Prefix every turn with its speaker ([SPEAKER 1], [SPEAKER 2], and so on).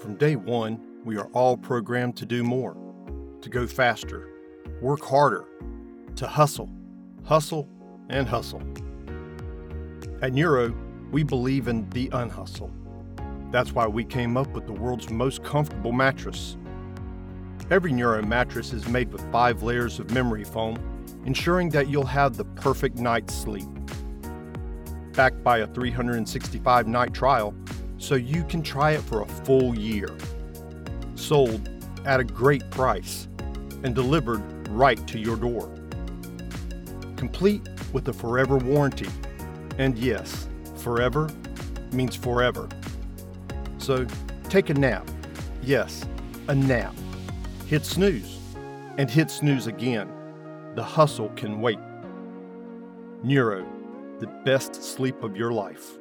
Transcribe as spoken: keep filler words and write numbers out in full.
[SPEAKER 1] From day one, we are all programmed to do more, to go faster, work harder, to hustle, hustle, and hustle. At Neuro, we believe in the unhustle. That's why we came up with the world's most comfortable mattress. Every Neuro mattress is made with five layers of memory foam, ensuring that you'll have the perfect night's sleep. Backed by a three hundred sixty-five night trial, so you can try it for a full year. Sold at a great price and delivered right to your door. Complete with a forever warranty. And yes, forever means forever. So take a nap. Yes, a nap. Hit snooze and hit snooze again. The hustle can wait. Neuro, the best sleep of your life.